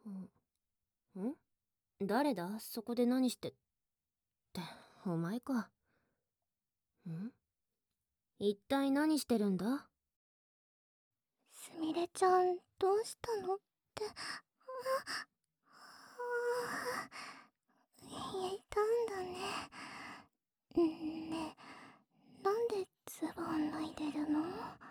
ん？誰だ？そこで何してって、お前か。一体何してるんだ？ すみれちゃん、どうしたのって。いたんだね。ねえ、なんでズボン脱いでるの？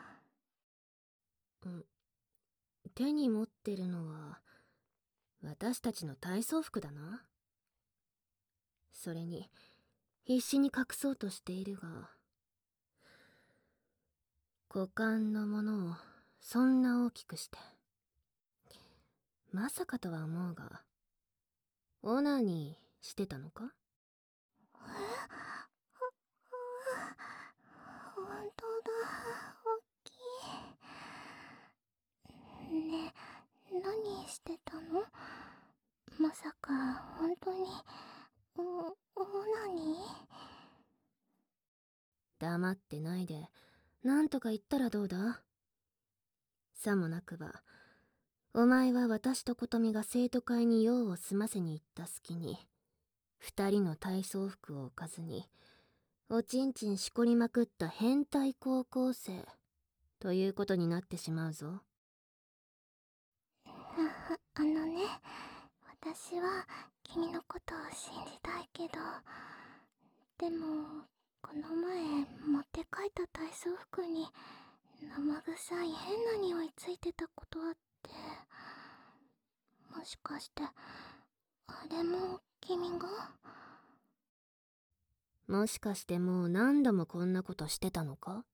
手に持ってるのは私たちの体操服だな。それに必死に隠そうとしているが、股間のものをそんな大きくして、まさかとは思うが、オナニーしてたのか？ ほんとだ、おっきい。ねえ、何してたの？まさか、ほんとに、オナニ黙ってないで、なんとか言ったらどうだ？さもなくば、お前は私と琴美が生徒会に用を済ませに行った隙に、二人の体操服を置かずに、おちんちんしこりまくった変態高校生ということになってしまうぞ。 あのね、私は君のことを信じたいけど、でも、この前持って帰った体操服に生臭い変な匂いついてたことあって、もしかしてあれも君が？ もしかしてもう何度もこんなことしてたのか？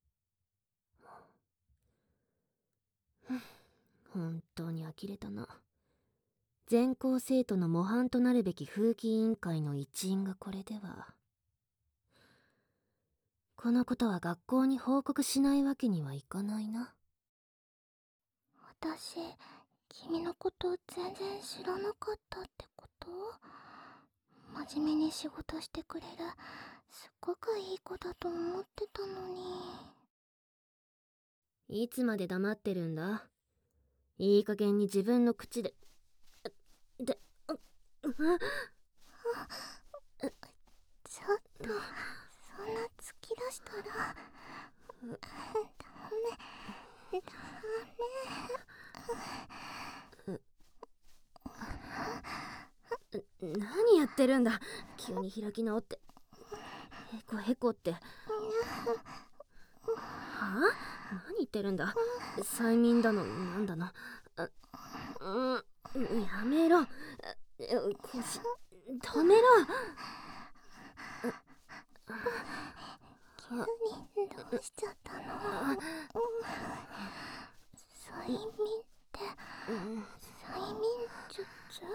本当に呆れたな。全校生徒の模範となるべき風紀委員会の一員がこれでは、このことは学校に報告しないわけにはいかないな。 私、君のこと全然知らなかったってこと？真面目に仕事してくれる、すっごくいい子だと思ってたのに。 いつまで黙ってるんだ？いい加減に自分の口で、で、 ちょっと、そんな突き出したら、ダメ、ダ何やってるんだ？急に開き直って。へこへこって。はあ？何言ってるんだ？催眠だの、なんだの。やめろ。腰、止めろ。 急にどうしちゃったの？催眠って、催眠術？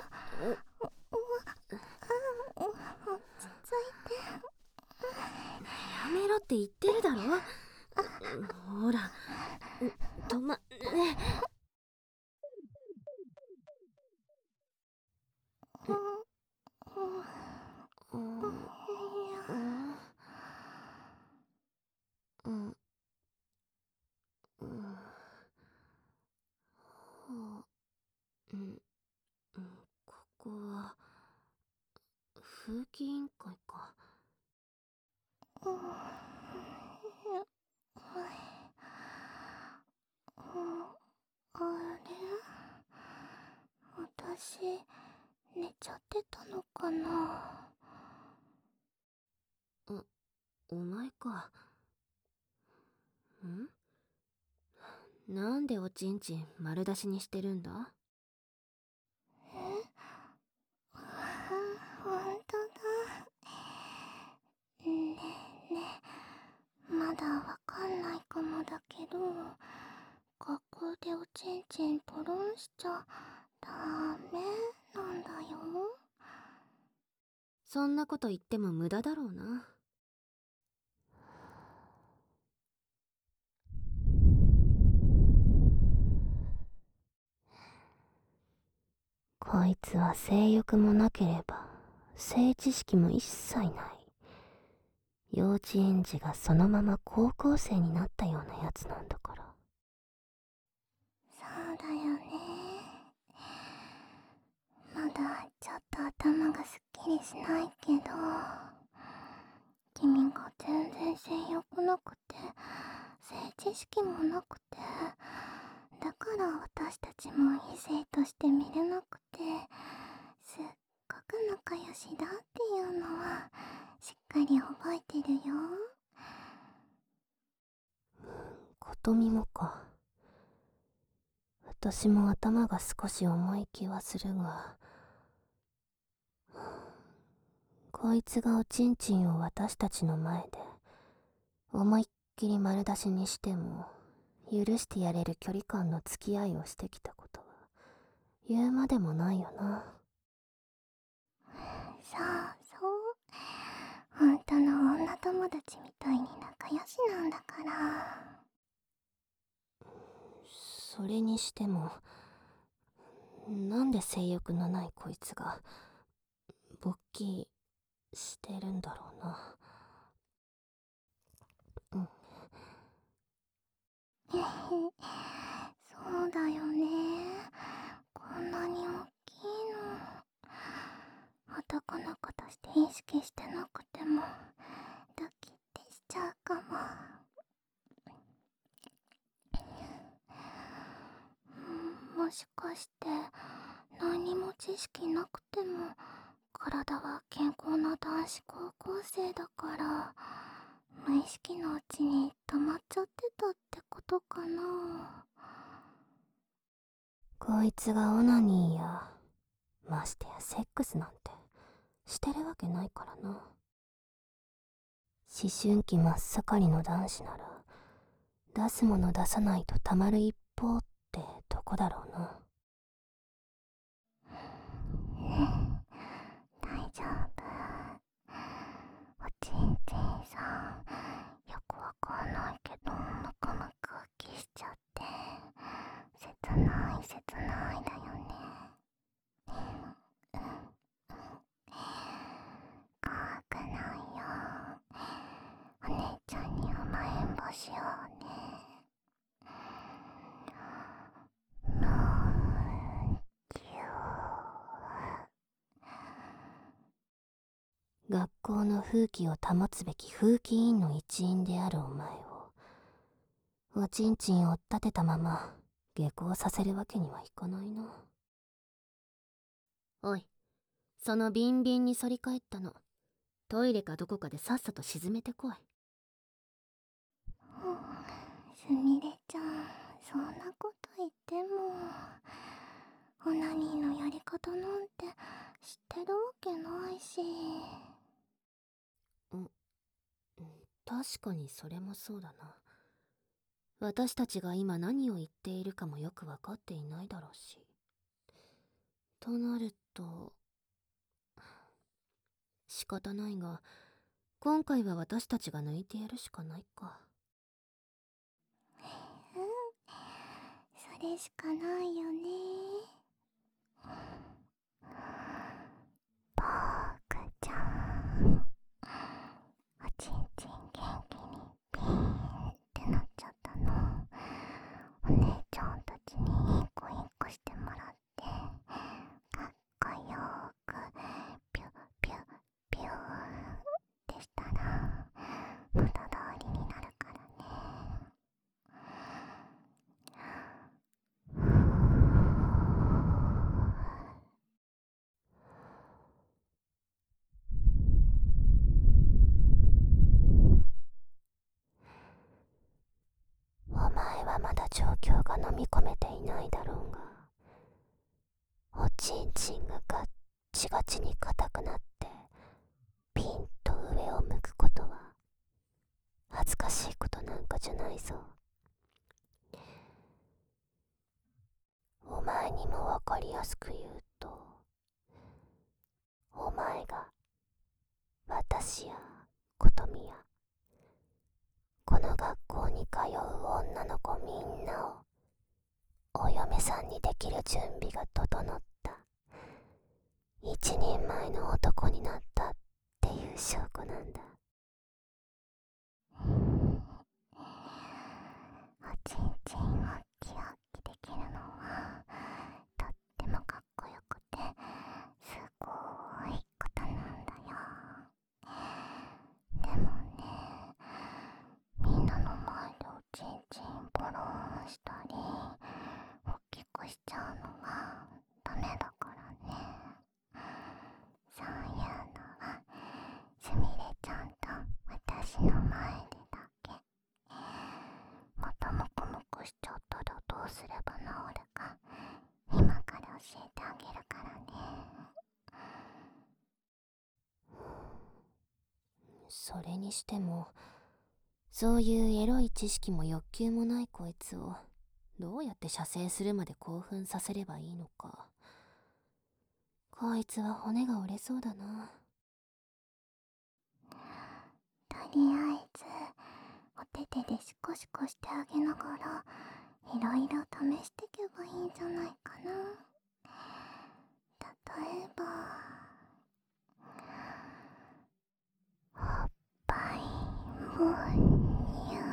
落ち着いて。 やめろって言ってるだろ。ほら、止ま、ね。ここは風紀委員会か。 あれ？私、寝ちゃってたのかな？ お前か。なんでおちんちん丸出しにしてるんだ？ ほんとだ。ねえねえ、まだわかんないかもだけど、学校でおちんちんポロンしちゃダメなんだよ。 そんなこと言っても無駄だろうな。こいつは性欲もなければ性知識も一切ない、幼稚園児がそのまま高校生になったようなやつなんだから。 そうだよね。 頭がすっきりしないけど、君が全然性欲なくて性知識もなくて、だから私たちも異性として見れなくて、すっごく仲良しだっていうのはしっかり覚えてるよ。 琴美もか。私も頭が少し重い気はするが、こいつがおちんちんを私たちの前で思いっきり丸出しにしても許してやれる距離感の付き合いをしてきたことは言うまでもないよな。 そうそう、本当の女友達みたいに仲良しなんだから。 それにしても、なんで性欲のないこいつが勃起してるんだろうな。 そうだよね。こんなに大きいの。男の子として意識してなくてもドキッてしちゃうかも。もしかして何も知識なくても体は健康な男子高校生だから、無意識のうちに溜まっちゃってたってことかな。 こいつがオナニーやましてやセックスなんてしてるわけないからな。思春期真っ盛りの男子なら出すもの出さないとたまる一方ってとこだろうな。 大丈夫。おちんちんさん、よくわかんないけどムクムクきしちゃって切ない切ないだよね。怖くないよ。お姉ちゃんに甘えんぼしようね。むーきゅ学校の風紀を保つべき風紀委員の一員であるお前をおちんちんを追っ立てたまま下校させるわけにはいかないな。おい、そのビンビンに反り返ったのトイレかどこかでさっさと沈めてこい。 すみれちゃん、そんなこと言ってもオナニーのやり方なんて知ってるわけないし。 確かにそれもそうだな。私たちが今何を言っているかもよく分かっていないだろうし。となると仕方ないが、今回は私たちが抜いてやるしかないか。 それしかないよね。ぼーくちゃん、おちんちん元気にピーンってなっちゃったの。お姉ちゃんたちにいい子いい子してもらってかっこよーくピュッピュッピューってしたら元通りになるからね。 お前はまだ状況が飲み込めていないだろうが、おちんちんがガッチガチに硬くなってピンと上を向くことは恥ずかしいことなんかじゃないぞ。お前にもわかりやすく言うと、お前が私や琴美やこの学校に通う女の子みんなをお嫁さんにできる準備が整った一人前の男になったっていう証拠なんだ。 おちんちんをキラキできるのはとってもかっこよくてすご私の前でだけ。またモコモコしちゃったらどうすれば治るか今から教えてあげるからね。 それにしても、そういうエロい知識も欲求もないこいつをどうやって射精するまで興奮させればいいのか。こいつは骨が折れそうだな。 とりあえずお手手でシコシコしてあげながらいろいろ試してけばいいんじゃないかな。例えばおっぱいもにゅ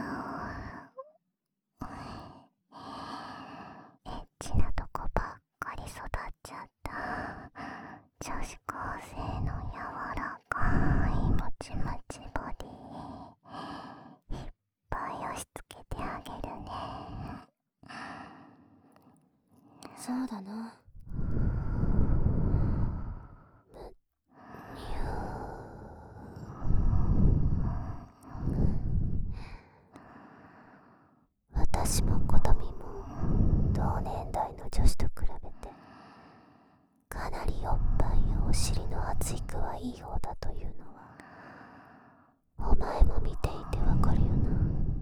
エッチなとこばっかり育っちゃった女子高生の柔らかいもちもちボディいっぱい押し付けてあげるね。 そうだな。私も琴美も同年代の女子と比べてかなりおっぱいやお尻の発育はいい方だというのはお前も見ていてわかるよな。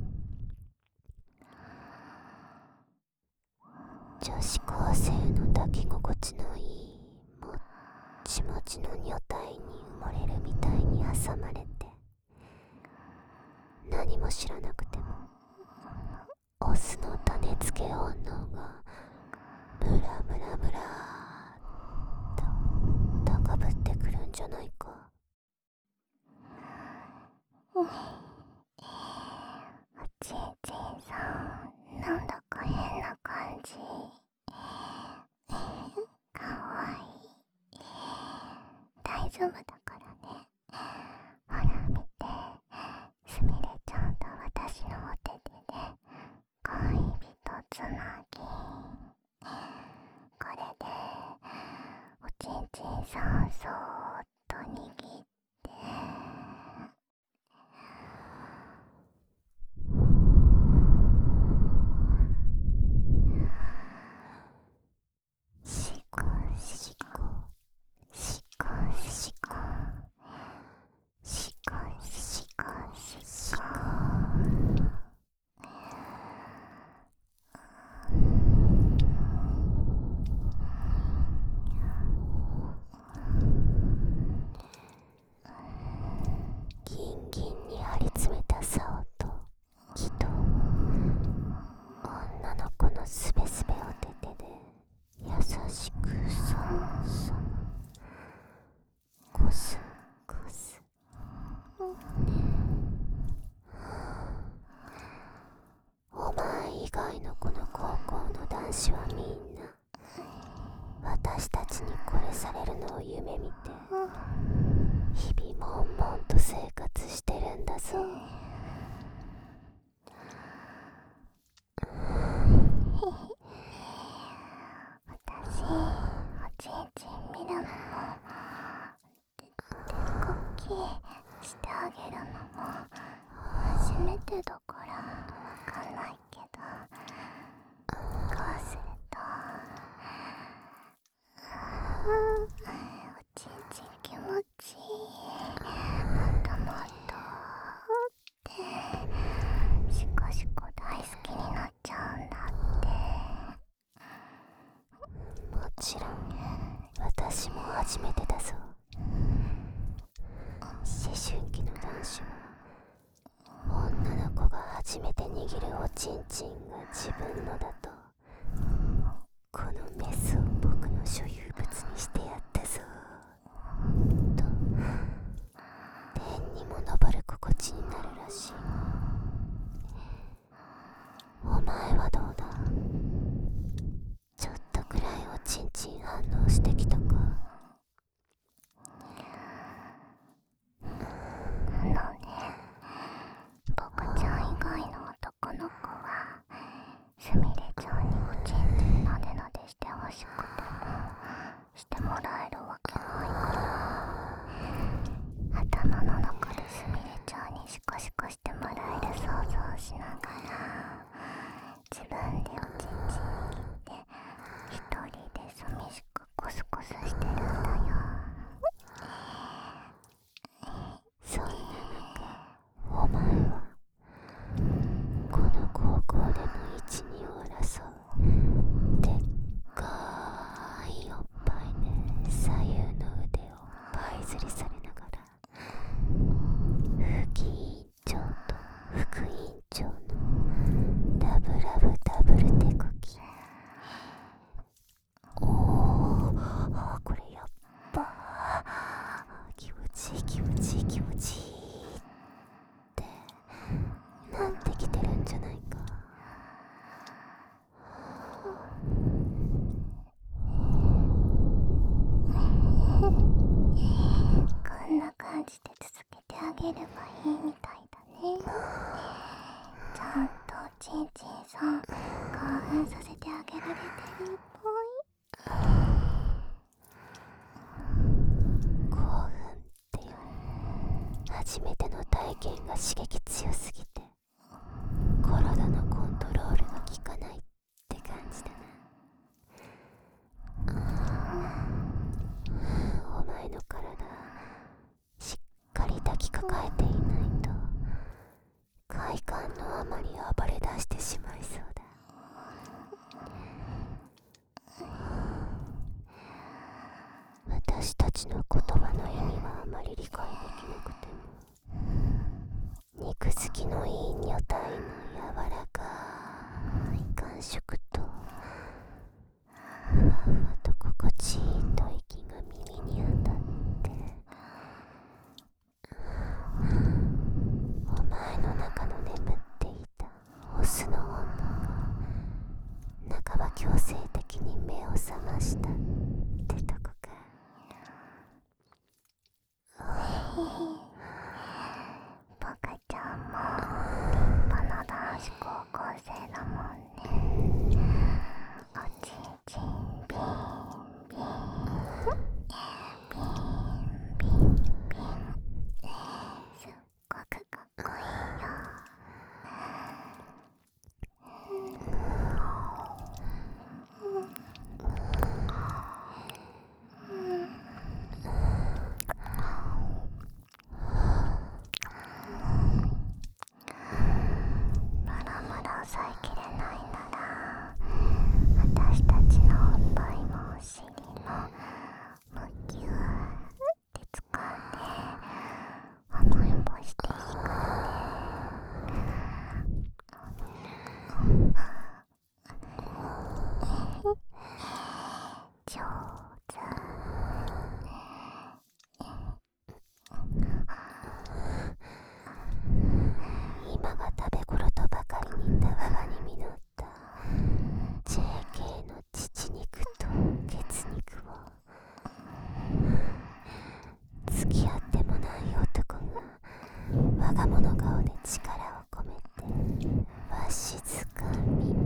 女子高生の抱き心地のいいもっちもちの女体に埋もれるみたいに挟まれて、何も知らなくてもオスの種付け本能がムラムラムラーっと高ぶってくるんじゃないか。 おちんちんさん、なんだか変な感じ。かわいい。大丈夫だからね。ほら見て、すみれちゃんと私のお手手で恋人つなぎ。これでおちんちんさんそーっと握ってシコシコシコシコシコシコシコ。 ギンギンに張り詰めた竿と気と女の子のすべすべお手手で優しくそのそのコスコス。お前以外のこの高校の男子はみんな私たちにこれされるのを夢見て日々悶々と生活してるんだぞ。 私、おちんちん見るのも手こきしてあげるのも初めてだからわかんないけど、こうするとおちんちん気持ちいい。もっともっとってシコシコ大好きになっちゃうんだって。 もちろん私も初めてだぞ。思春期の男子は女の子が初めて握るおちんちんが自分のだとこのメスを僕の所有物にしてやったぞと天にも昇る心地になるらしい。お前はどうだ？ちょっとくらいおちんちん反応してきたか？ 僕ちゃん以外の男の子はすみれちゃんにおちんちんなでなでしてほしくてもしてもらえるわけないから、頭の中ですみれちゃんにシコシコしながら自分でおちんちん切って一人で寂しくコスコスしてるんだよ。 そんな中、お前はこの高校での一二を争うでっかいおっぱいで左右の腕をパイズリされながら、副委員長と副委員長のラブラブダブル手こき。これやっば気持ちいい気持ちいい気持ちいいってなってきてるんじゃないか。 こんな感じで続けてあげればいいみたいだね。ちゃんとおちんちんさん興奮させてあげられてるっぽい。 興奮っていう初めての体験が刺激強すぎて体のコントロールが効かないって感じだな。お前の体しっかり抱きかかえていないと快感のあまり暴れ出してしまいそうだ。私たちの言葉の意味はあまり理解できなくても、肉付きのいい女体の柔らかい感触とふわふわと心地いい吐息が耳に当たって、お前の中の眠っていたオスの女が半ば強制的に目を覚ましたってとこか。 バカちゃんも立派な男子高校生だもんね。おちんちんビンビンビンビンビン、すっごくかっこいいよ。まだまだ抑えきれないなら、私たちのおっぱいもお尻もむぎゅーって掴んで甘えんぼしていいからね。上手。 今が食べ頃とばかりにたわわに実った JK の乳肉と血肉を付き合ってもない男が我が物顔で力を込めてわしづかみ、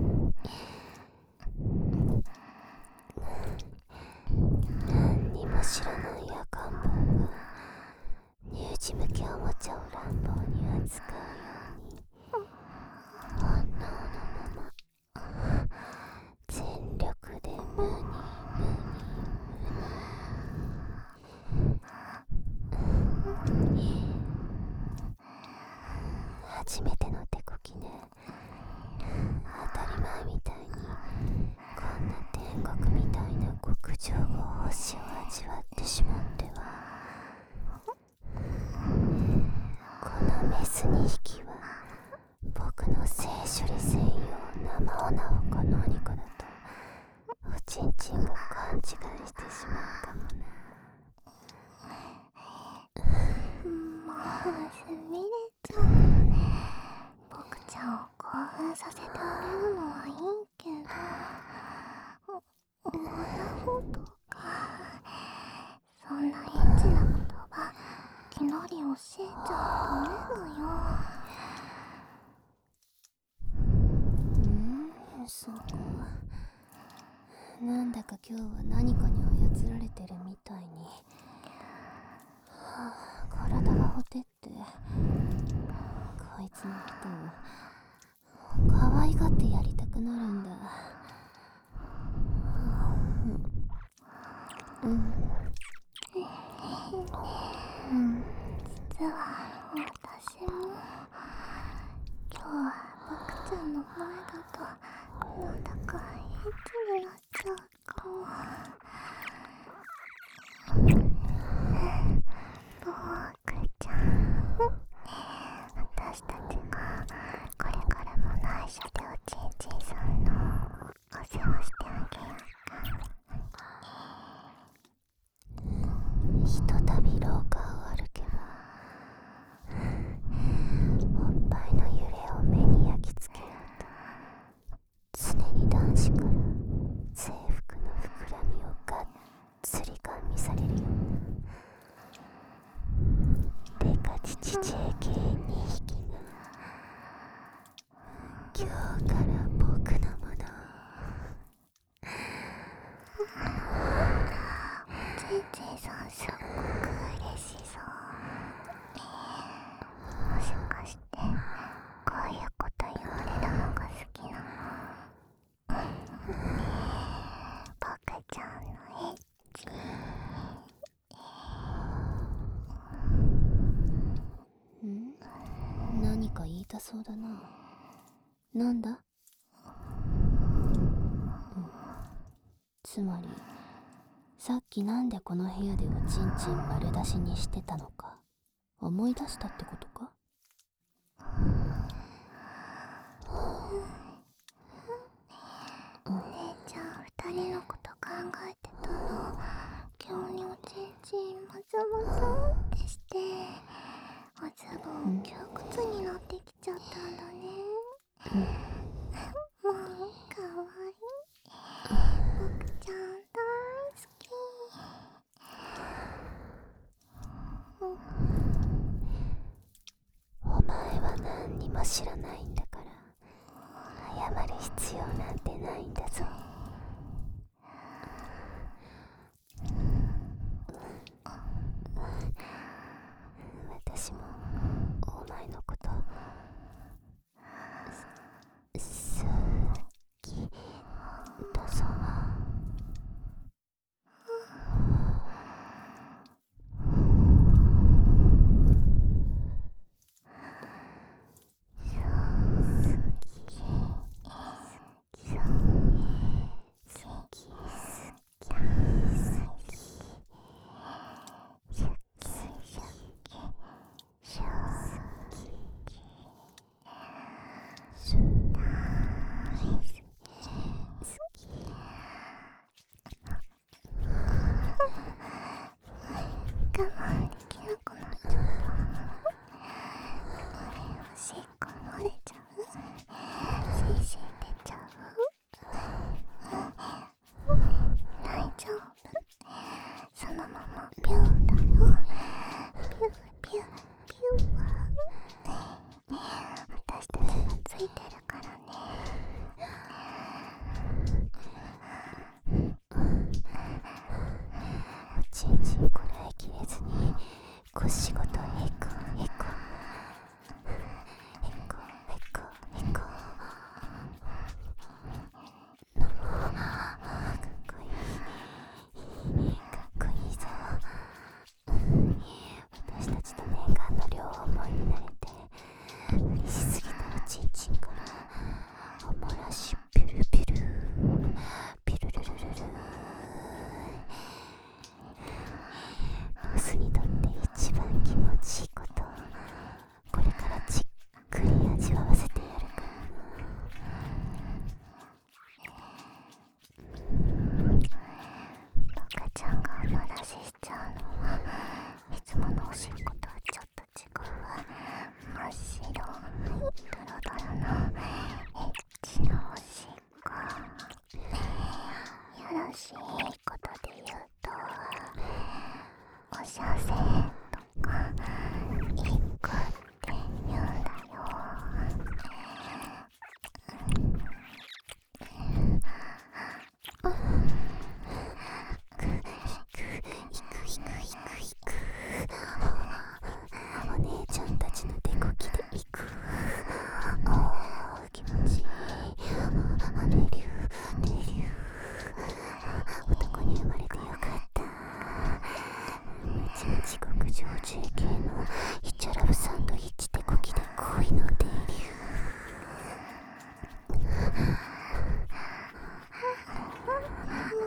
何にも知らない赤ん坊が乳児向けおもちゃを乱暴に扱うように本能のまま全力でムニムニムニ。初めての手こきね。当たり前みたいにこんな天国みたいな極上の星を味わってしまっては、このメス2匹は僕の性処理専用生女をこのお肉だとおちんちんが勘違いしてしまうかもな。 もうすみれちゃん、僕ちゃんを興奮させてあげるのはいいけど、女のとかそんなエッチな言葉いきなり教えちゃダメだよ。 そうか。なんだか今日は何かに操られてるみたいに、体がほてって、こいつのことを可愛がってやりたくなるんだ。 実は私も今日は僕ちゃんの前だとなんだか変になっちゃうかも。僕ちゃん、私たちがこれからも内緒でおちんちんさんのお世話してあげようか。 ひとたび廊下を歩けばおっぱいの揺れを目に焼き付けようと常に男子から制服の膨らみをがっつりガン見されるようなデカチチ JK2 匹が今日から僕のもの。 おちんちんさんすっごく嬉しそう。もしかしてこういうこと言われるのが好きなの？僕ちゃんのエッチ。 何か言いたそうだな。なんだ？つまりさっきなんでこの部屋でおちんちん丸出しにしてたのか思い出したってことか？ お姉ちゃん二人のこと考えてたの。急におちんちんもぞもぞってしておズボン窮屈になってきちゃったんだね。もうかわいい。僕ちゃん大好き。 お前は何にも知らないんだから謝る必要なんてないんだぞ。私もお前のこと好きだぞ。 我慢できなくなっちゃった。おしっこ漏れちゃう？シーシー出ちゃう？大丈夫？そのままピューだよ。ピューピューピュー。私たちがついてるからね。 おちんちんこらえきれずに腰ごとへこへこへこへこへこ。かっこいいかっこいいぞ。私たちと念願の両思いになれて無理しすぎたおちんちんからおもらしピュルピュルピュルルルルル。ボスにとって一番気持ちいいことこれからじっくり味わわせてやるからな。僕ちゃんがおもらししちゃうのはいつものおしっことはちょっと違うわ。真っ白ドロドロのエッチなおしっこ。よろしいことで言うとおしゃせとかいくって言うんだよ。 お姉ちゃんたちのデコキで行く。あー気持ちいい。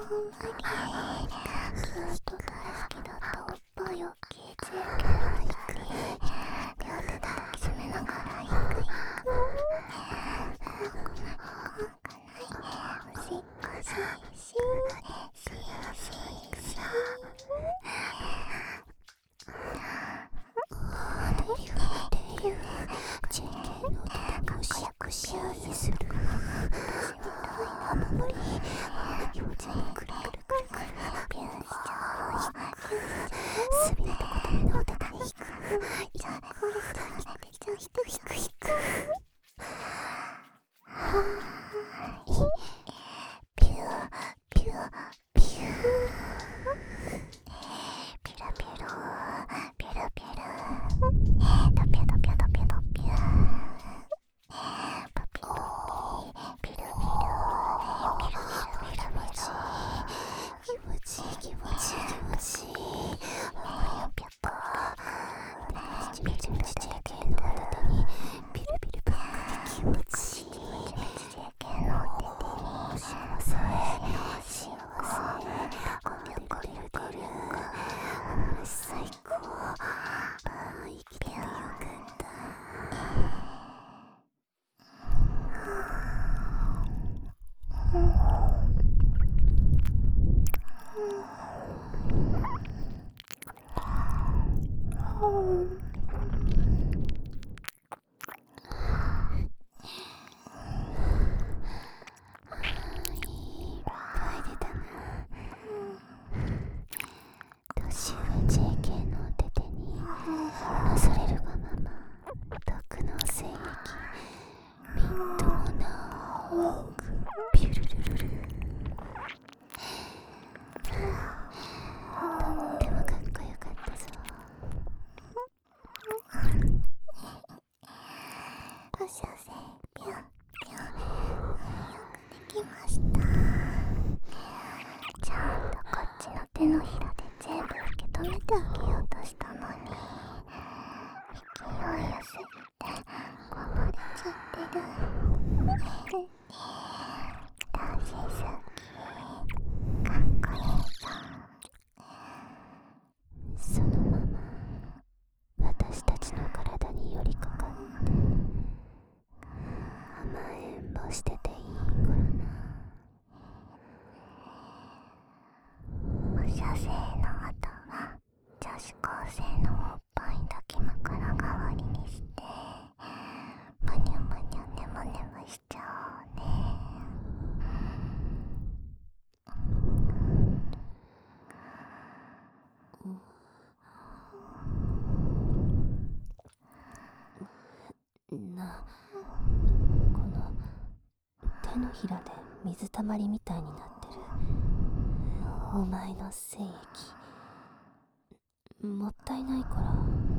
ずっと大好きだったおっぱいを聞いてるから両手で抱きしめながら怖くないおしっこししJK の手でおしっこしようにする私はライナーの森気持ちにくるくるくるくるピューしちゃうすびれたこと目のお手で引くじゃあこれじゃあ引く引く引くピューピューピューピラピロピラピラドピャドピャドピャドピャパピピルピルピルピルピルピル気持ちいい気持ちいい気持ちいいピャッパーちびちびち JK のお手にピルピルパッ気持ちいいちびち JK のお手に幸せ幸せコリュコリュコリュ最高生きててよかった年上 JK のお手手になされるがまま毒の精液みっともなくピュルルルルとってもかっこよかったぞおしゃせぴょんぴょんよくできましたちゃんとこっちの手のひらで全部受け止めてあげようとしたのに勢いよすぎてこぼれちゃってる男子好きかっこいいぞそのまま私たちの体に寄りかかって甘えんぼしてていいからなおしゃせの後は女子高生のおっぱい抱き枕代わりにしてむにゃむにゃねむねむしちゃおうねこの手のひらで水たまりみたいになってるお前の精液もったいないから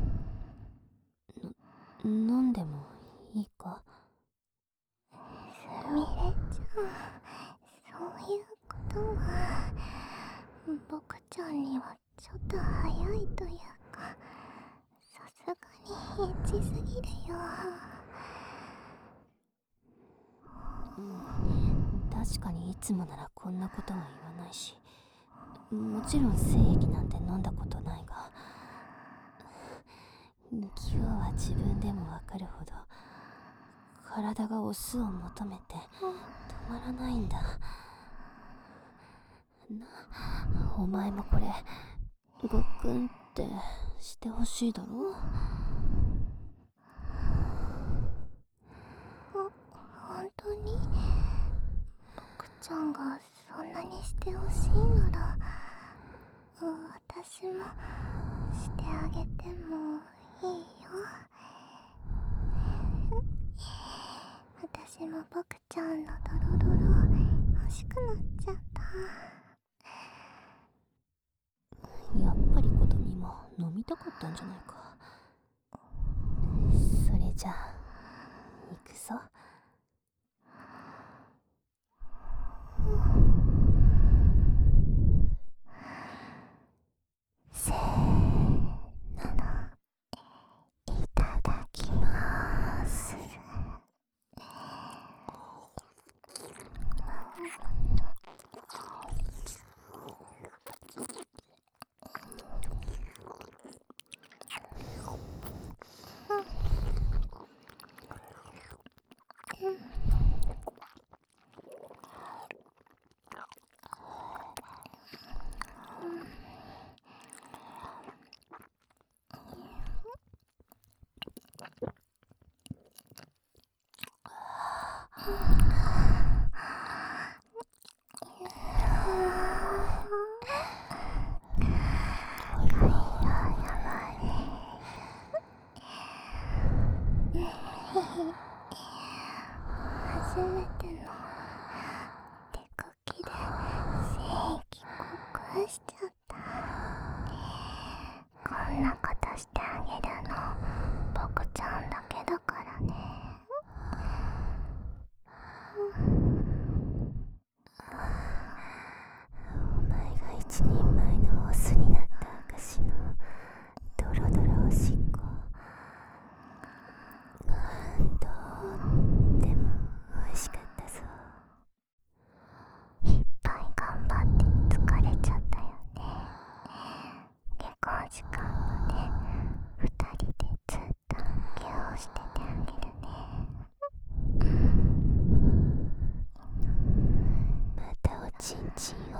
飲んでもいいかすみれちゃんそういうことは僕ちゃんにはちょっと早いというかさすがにエッチすぎるよ確かにいつもならこんなことは言わないしもちろん精液なんて飲んだことないが今日は自分でもわかるほど体がオスを求めて止まらないんだお前もこれごっくんってしてほしいだろ本当に僕ちゃんがそんなにしてほしいなら私もしてあげてもいいよ私も僕ちゃんのドロドロ欲しくなっちゃったやっぱりことみも飲みたかったんじゃないかそれじゃあ行くぞせーのいただきます。 初めての手書きで正義告白しちゃった。こんなことしてあげるの僕ちゃんだけだからね。 お前が一人前のオスになった証のドロドロおしっこ、とっても美味しかったぞ。 いっぱい頑張って疲れちゃったよね。下校時間まで2人でずっとケアをしててあげるね。 またおちんちん